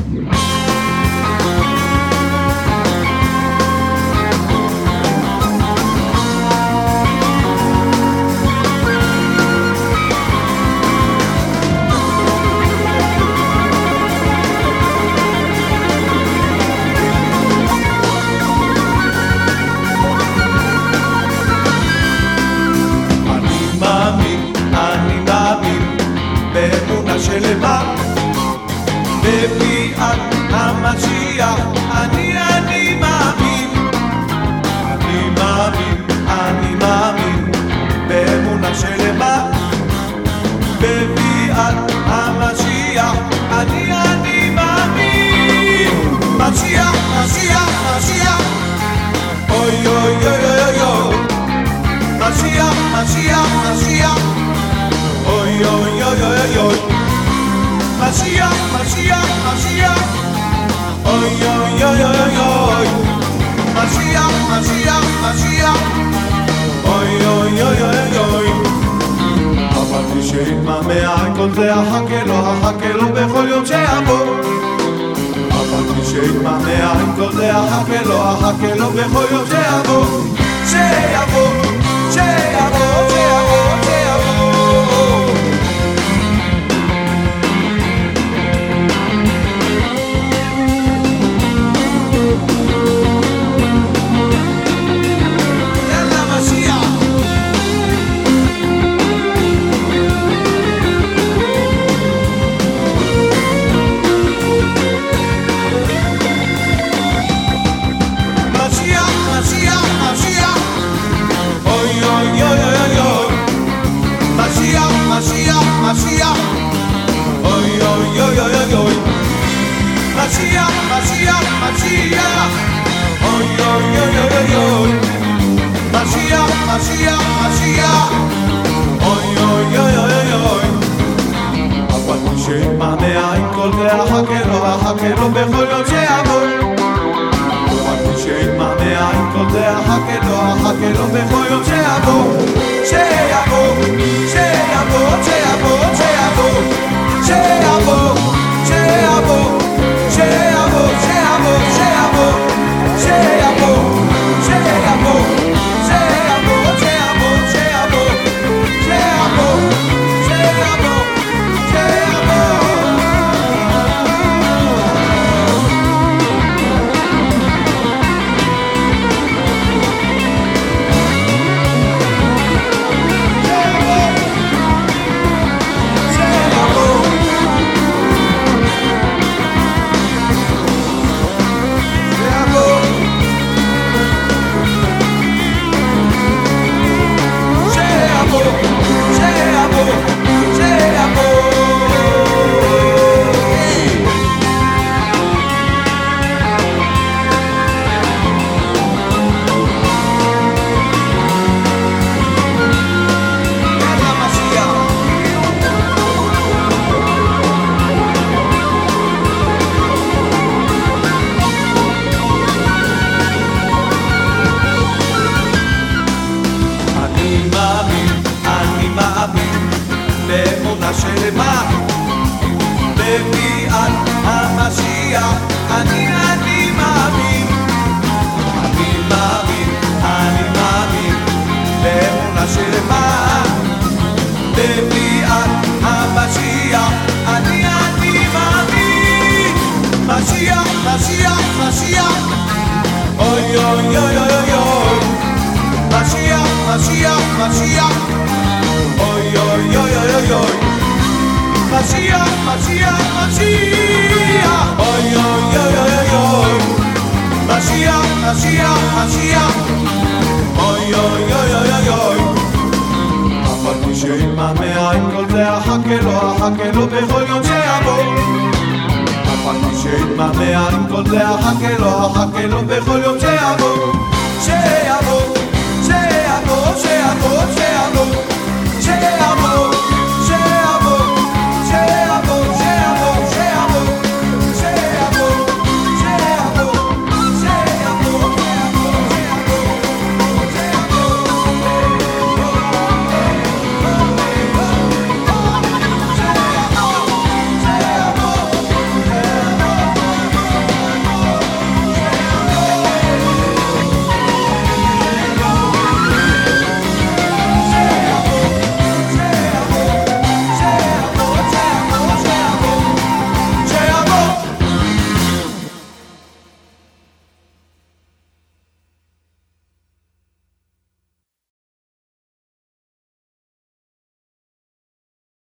שלמה בביאת המשיח אני מאמין באמונה שלמה בביאת המשיח אני מאמין משיח אוי אוי אוי אוי אוי משיח אוי אוי אוי אוי אוי Mashiach, oy oy oy oy oy, Mashiach, oy oy oy oy oy. אמרתי שיתמהמה כל זה החכה לו בכל יום שיבוא. אמרתי שיתמהמה כל זה החכה לו בכל יום שיבוא. שיתמהמה עם כל זה החכה לו בכל יום שיבוא